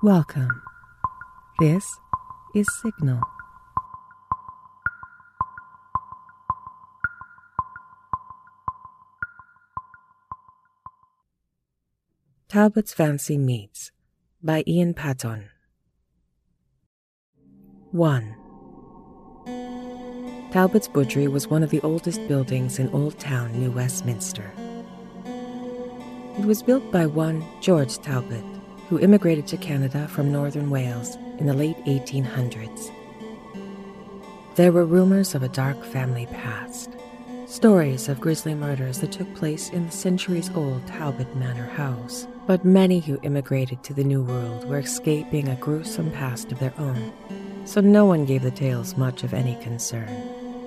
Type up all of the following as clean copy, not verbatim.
Welcome. This is Signal. Talbot's Fancy Meats by Ian Patton. 1. Talbot's Butchery was one of the oldest buildings in Old Town, New Westminster. It was built by one George Talbot, who immigrated to Canada from northern Wales in the late 1800s. There were rumors of a dark family past, stories of grisly murders that took place in the centuries-old Talbot Manor house, but many who immigrated to the New World were escaping a gruesome past of their own, so no one gave the tales much of any concern.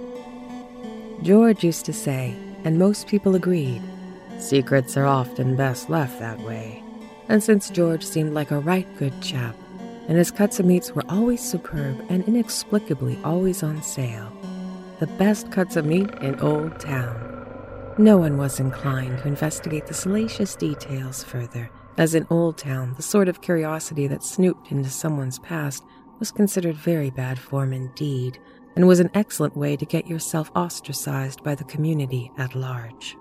George used to say, and most people agreed, secrets are often best left that way. And since George seemed like a right good chap, and his cuts of meats were always superb and inexplicably always on sale, the best cuts of meat in Old Town, no one was inclined to investigate the salacious details further, as in Old Town the sort of curiosity that snooped into someone's past was considered very bad form indeed, and was an excellent way to get yourself ostracized by the community at large.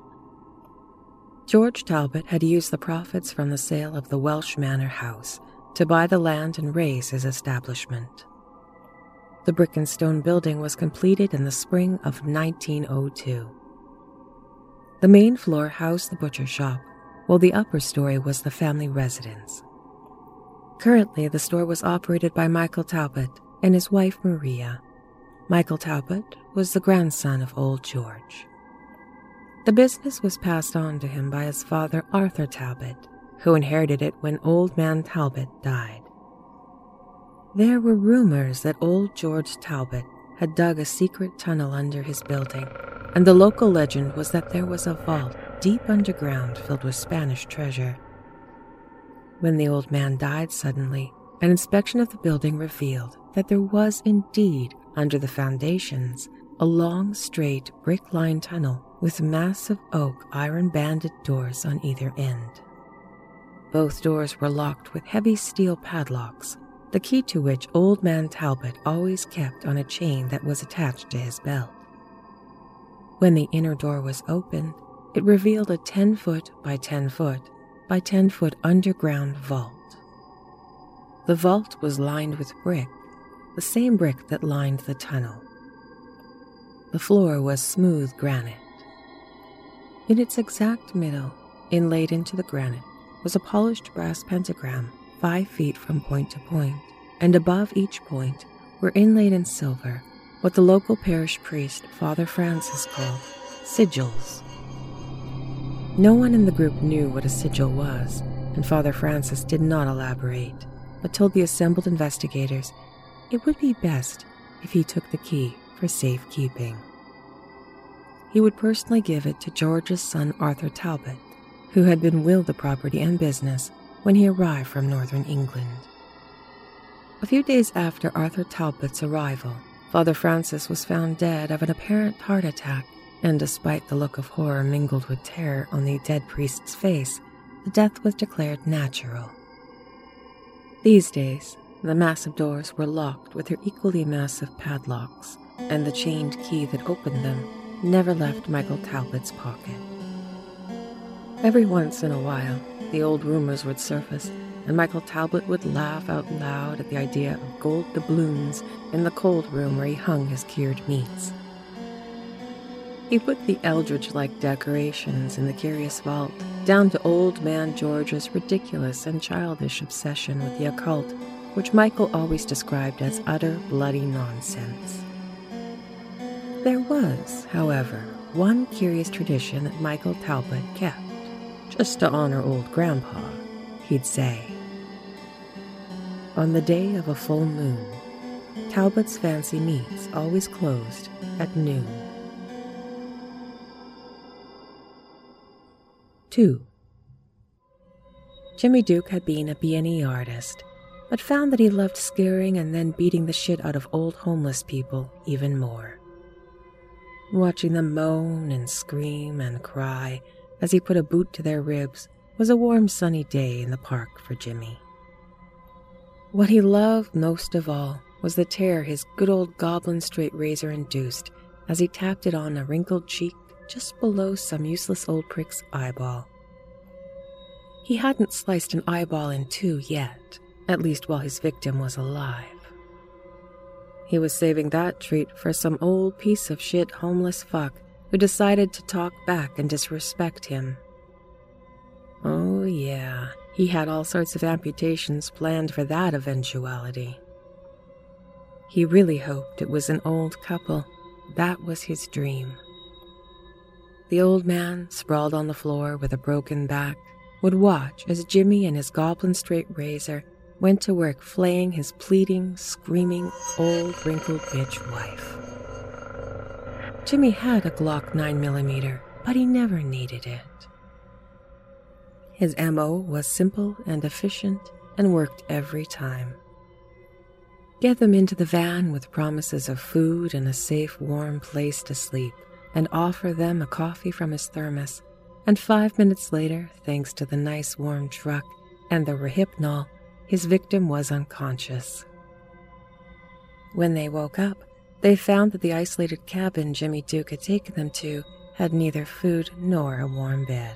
George Talbot had used the profits from the sale of the Welsh Manor house to buy the land and raise his establishment. The brick and stone building was completed in the spring of 1902. The main floor housed the butcher shop, while the upper story was the family residence. Currently, the store was operated by Michael Talbot and his wife Maria. Michael Talbot was the grandson of Old George. The business was passed on to him by his father Arthur Talbot, who inherited it when Old Man Talbot died. There were rumors that Old George Talbot had dug a secret tunnel under his building, and the local legend was that there was a vault deep underground filled with Spanish treasure. When the old man died suddenly, an inspection of the building revealed that there was indeed, under the foundations, a long, straight, brick-lined tunnel with massive oak iron-banded doors on either end. Both doors were locked with heavy steel padlocks, the key to which Old Man Talbot always kept on a chain that was attached to his belt. When the inner door was opened, it revealed a 10-foot by 10-foot by 10-foot underground vault. The vault was lined with brick, the same brick that lined the tunnel. The floor was smooth granite. In its exact middle, inlaid into the granite, was a polished brass pentagram 5 feet from point to point, and above each point were inlaid in silver what the local parish priest, Father Francis, called sigils. No one in the group knew what a sigil was, and Father Francis did not elaborate, but told the assembled investigators it would be best if he took the key for safekeeping. He would personally give it to George's son Arthur Talbot, who had been willed the property and business when he arrived from northern England. A few days after Arthur Talbot's arrival, Father Francis was found dead of an apparent heart attack, and despite the look of horror mingled with terror on the dead priest's face, the death was declared natural. These days, the massive doors were locked with their equally massive padlocks, and the chained key that opened them never left Michael Talbot's pocket. Every once in a while, the old rumors would surface, and Michael Talbot would laugh out loud at the idea of gold doubloons in the cold room where he hung his cured meats. He put the Eldridge-like decorations in the curious vault down to Old Man George's ridiculous and childish obsession with the occult, which Michael always described as utter bloody nonsense. There was, however, one curious tradition that Michael Talbot kept, just to honor old Grandpa, he'd say. On the day of a full moon, Talbot's Fancy Meats always closed at noon. 2. Jimmy Duke had been a B&E artist, but found that he loved scaring and then beating the shit out of old homeless people even more. Watching them moan and scream and cry as he put a boot to their ribs was a warm sunny day in the park for Jimmy. What he loved most of all was the tear his good old goblin straight razor induced as he tapped it on a wrinkled cheek just below some useless old prick's eyeball. He hadn't sliced an eyeball in two yet, at least while his victim was alive. He was saving that treat for some old piece of shit homeless fuck who decided to talk back and disrespect him. Oh yeah, he had all sorts of amputations planned for that eventuality. He really hoped it was an old couple. That was his dream. The old man, sprawled on the floor with a broken back, would watch as Jimmy and his goblin straight razor went to work flaying his pleading, screaming, old wrinkled bitch wife. Jimmy had a Glock 9mm, but he never needed it. His MO was simple and efficient and worked every time. Get them into the van with promises of food and a safe, warm place to sleep, and offer them a coffee from his thermos, and 5 minutes later, thanks to the nice warm truck and the Rohypnol, his victim was unconscious. When they woke up, they found that the isolated cabin Jimmy Duke had taken them to had neither food nor a warm bed.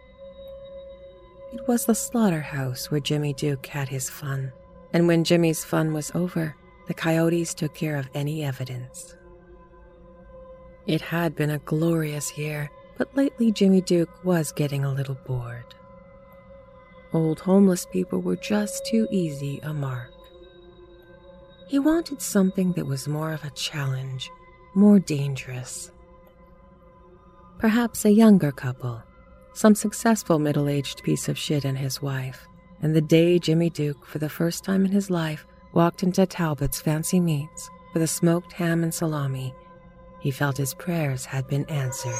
It was the slaughterhouse where Jimmy Duke had his fun, and when Jimmy's fun was over, the coyotes took care of any evidence. It had been a glorious year, but lately Jimmy Duke was getting a little bored. Old homeless people were just too easy a mark. He wanted something that was more of a challenge, more dangerous. Perhaps a younger couple, some successful middle-aged piece of shit and his wife, and the day Jimmy Duke, for the first time in his life, walked into Talbot's Fancy Meats with a smoked ham and salami, he felt his prayers had been answered.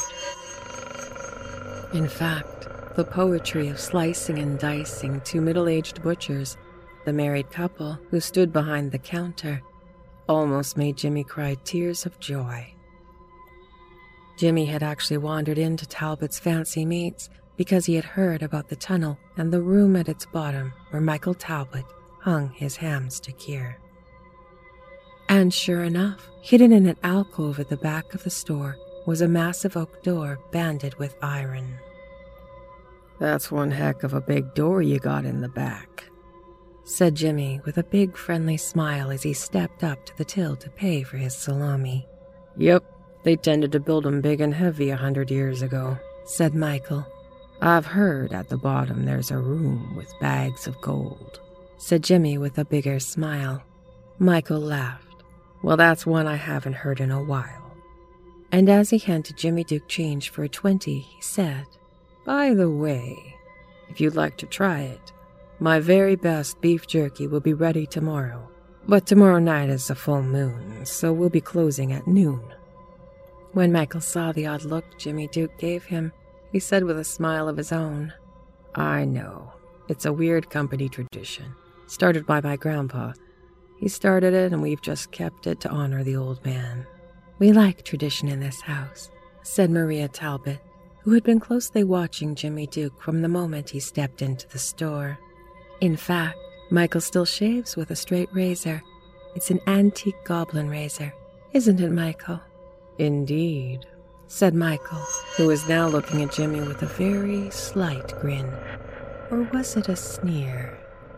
In fact, the poetry of slicing and dicing two middle-aged butchers, the married couple who stood behind the counter, almost made Jimmy cry tears of joy. Jimmy had actually wandered into Talbot's Fancy Meats because he had heard about the tunnel and the room at its bottom where Michael Talbot hung his hams to cure. And sure enough, hidden in an alcove at the back of the store was a massive oak door banded with iron. "That's one heck of a big door you got in the back," said Jimmy with a big friendly smile as he stepped up to the till to pay for his salami. "Yep, they tended to build 'em big and heavy 100 years ago," said Michael. "I've heard at the bottom there's a room with bags of gold," said Jimmy with a bigger smile. Michael laughed. "Well, that's one I haven't heard in a while." And as he handed Jimmy Duke change for a 20, he said, "By the way, if you'd like to try it, my very best beef jerky will be ready tomorrow. But tomorrow night is a full moon, so we'll be closing at noon." When Michael saw the odd look Jimmy Duke gave him, he said with a smile of his own, "I know, it's a weird company tradition, started by my grandpa. He started it and we've just kept it to honor the old man." "We like tradition in this house," said Maria Talbot, who had been closely watching Jimmy Duke from the moment he stepped into the store. "In fact, Michael still shaves with a straight razor. It's an antique goblin razor, isn't it, Michael?" "Indeed," said Michael, who was now looking at Jimmy with a very slight grin. Or was it a sneer?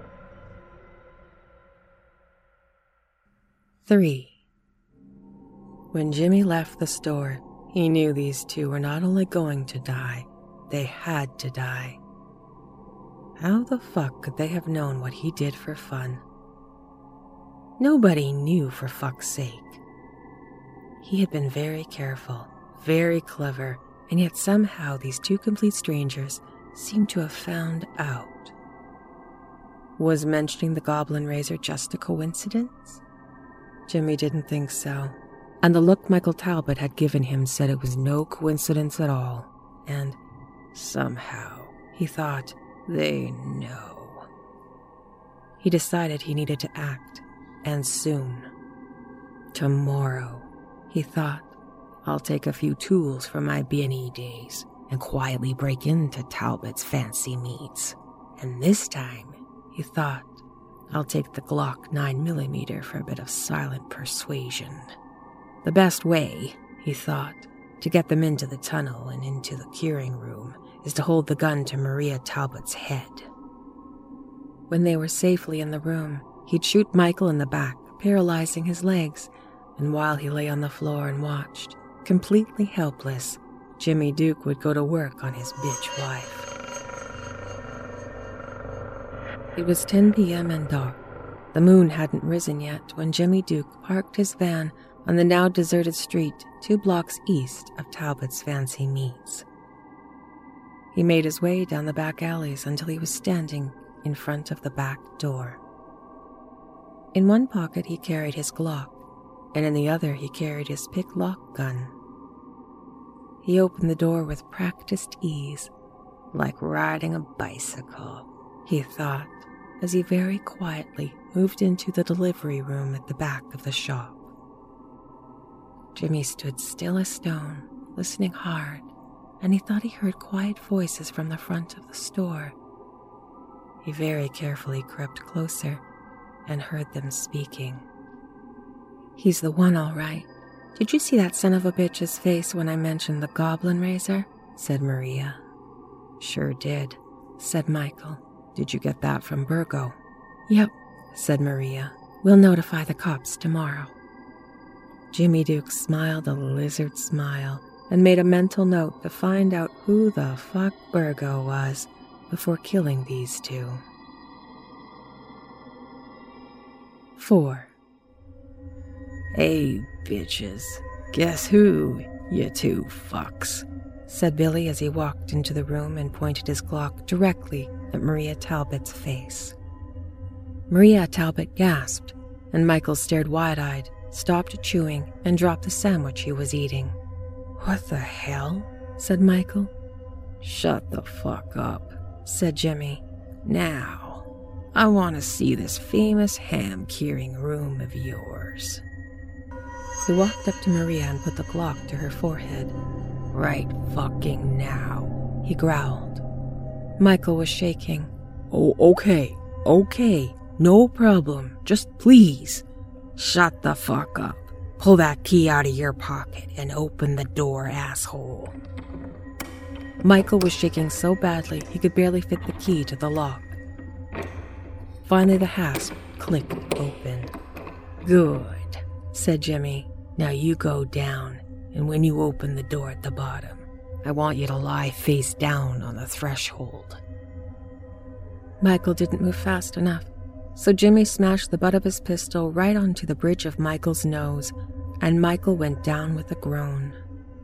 3. When Jimmy left the store, he knew these two were not only going to die, they had to die. How the fuck could they have known what he did for fun? Nobody knew, for fuck's sake. He had been very careful, very clever, and yet somehow these two complete strangers seemed to have found out. Was mentioning the goblin razor just a coincidence? Jimmy didn't think so, and the look Michael Talbot had given him said it was no coincidence at all, and somehow, he thought, they know. He decided he needed to act, and soon. Tomorrow, he thought, I'll take a few tools from my B&E days and quietly break into Talbot's Fancy Meats. And this time, he thought, I'll take the Glock 9mm for a bit of silent persuasion. The best way, he thought, to get them into the tunnel and into the curing room is to hold the gun to Maria Talbot's head. When they were safely in the room, he'd shoot Michael in the back, paralyzing his legs, and while he lay on the floor and watched, completely helpless, Jimmy Duke would go to work on his bitch wife. It was 10 p.m. and dark. The moon hadn't risen yet when Jimmy Duke parked his van on the now deserted street 2 blocks east of Talbot's Fancy Meats. He made his way down the back alleys until he was standing in front of the back door. In one pocket he carried his Glock, and in the other he carried his pick-lock gun. He opened the door with practiced ease, like riding a bicycle, he thought, as he very quietly moved into the delivery room at the back of the shop. Jimmy stood still as stone, listening hard, and he thought he heard quiet voices from the front of the store. He very carefully crept closer and heard them speaking. "He's the one, all right. Did you see that son of a bitch's face when I mentioned the goblin razor?" said Maria. "Sure did," said Michael. "Did you get that from Burgo?" "Yep," said Maria. "We'll notify the cops tomorrow." Jimmy Duke smiled a lizard smile and made a mental note to find out who the fuck Burgo was before killing these two. 4. "Hey, bitches, guess who, you two fucks," said Billy as he walked into the room and pointed his Glock directly at Maria Talbot's face. Maria Talbot gasped, and Michael stared wide-eyed, stopped chewing, and dropped the sandwich he was eating. "What the hell?" said Michael. "Shut the fuck up," said Jimmy. "Now, I want to see this famous ham-curing room of yours." He walked up to Maria and put the Glock to her forehead. "Right fucking now," he growled. Michael was shaking. "Oh, okay, no problem, just please. Shut the fuck up. Pull that key out of your pocket and open the door, asshole." Michael was shaking so badly he could barely fit the key to the lock. Finally, the hasp clicked open. "Good," said Jimmy. "Now you go down, and when you open the door at the bottom, I want you to lie face down on the threshold." Michael didn't move fast enough, so Jimmy smashed the butt of his pistol right onto the bridge of Michael's nose, and Michael went down with a groan.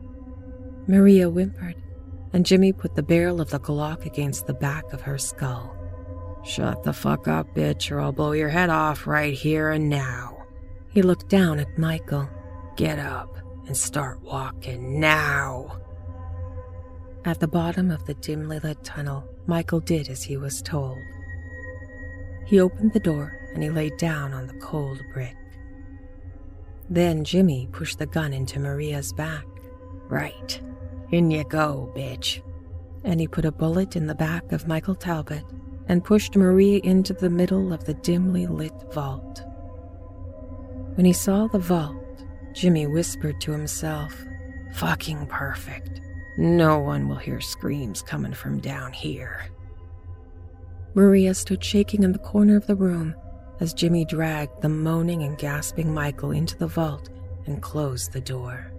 Maria whimpered, and Jimmy put the barrel of the Glock against the back of her skull. "Shut the fuck up, bitch, or I'll blow your head off right here and now." He looked down at Michael. "Get up and start walking now." At the bottom of the dimly lit tunnel, Michael did as he was told. He opened the door and he laid down on the cold brick. Then Jimmy pushed the gun into Maria's back. "Right, in you go, bitch." And he put a bullet in the back of Michael Talbot and pushed Maria into the middle of the dimly lit vault. When he saw the vault, Jimmy whispered to himself, "Fucking perfect. No one will hear screams coming from down here." Maria stood shaking in the corner of the room as Jimmy dragged the moaning and gasping Michael into the vault and closed the door.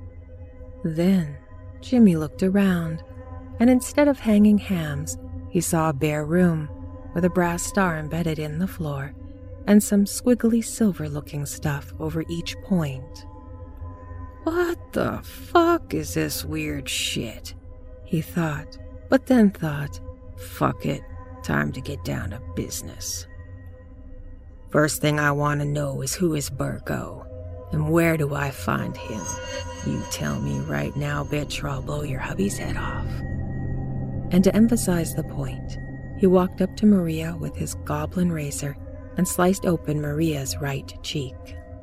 Then Jimmy looked around, and instead of hanging hams, he saw a bare room with a brass star embedded in the floor and some squiggly silver-looking stuff over each point. "What the fuck is this weird shit?" he thought, but then thought, "Fuck it, time to get down to business. First thing I want to know is who is Burgo, and where do I find him? You tell me right now, bitch, or I'll blow your hubby's head off." And to emphasize the point, he walked up to Maria with his goblin razor and sliced open Maria's right cheek.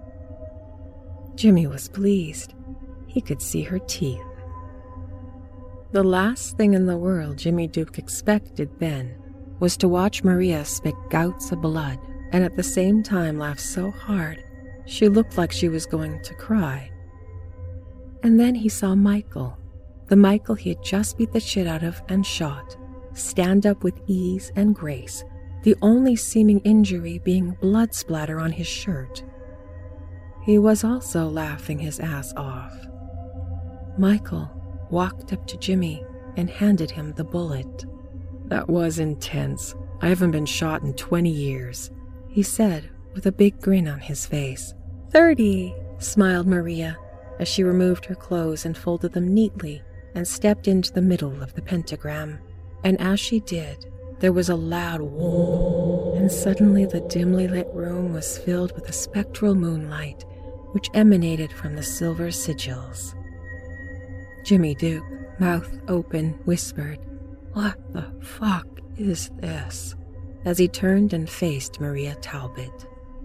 Jimmy was pleased. He could see her teeth. The last thing in the world Jimmy Duke expected then was to watch Maria spit gouts of blood and at the same time laughed so hard she looked like she was going to cry. And then he saw Michael, the Michael he had just beat the shit out of and shot, stand up with ease and grace, the only seeming injury being blood splatter on his shirt. He was also laughing his ass off. Michael walked up to Jimmy and handed him the bullet. "That was intense. I haven't been shot in 20 years, he said with a big grin on his face. 30, smiled Maria as she removed her clothes and folded them neatly and stepped into the middle of the pentagram. And as she did, there was a loud whoop, and suddenly the dimly lit room was filled with a spectral moonlight which emanated from the silver sigils. Jimmy Duke, mouth open, whispered, "What the fuck is this?" as he turned and faced Maria Talbot.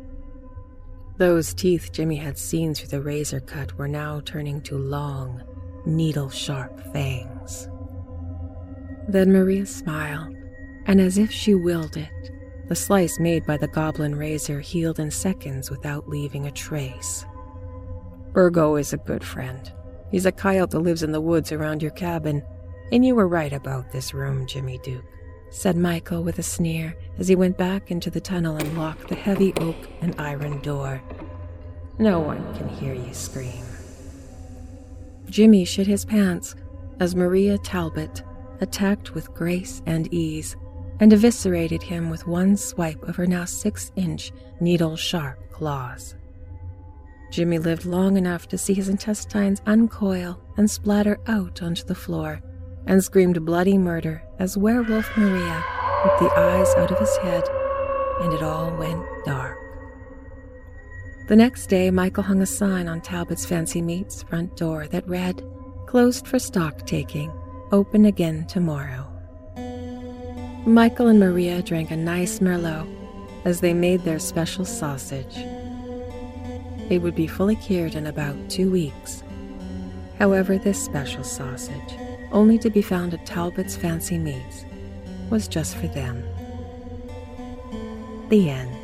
Those teeth Jimmy had seen through the razor cut were now turning to long, needle-sharp fangs. Then Maria smiled, and as if she willed it, the slice made by the goblin razor healed in seconds without leaving a trace. "Virgo is a good friend. He's a coyote that lives in the woods around your cabin, and you were right about this room, Jimmy Duke," said Michael with a sneer as he went back into the tunnel and locked the heavy oak and iron door. "No one can hear you scream." Jimmy shit his pants as Maria Talbot attacked with grace and ease and eviscerated him with one swipe of her now 6-inch needle-sharp claws. Jimmy lived long enough to see his intestines uncoil and splatter out onto the floor, and screamed bloody murder as werewolf Maria ripped the eyes out of his head, and it all went dark. The next day, Michael hung a sign on Talbot's Fancy Meats front door that read, "Closed for stock taking, open again tomorrow." Michael and Maria drank a nice Merlot as they made their special sausage. It would be fully cured in about 2 weeks. However, this special sausage, only to be found at Talbot's Fancy Meats, was just for them. The end.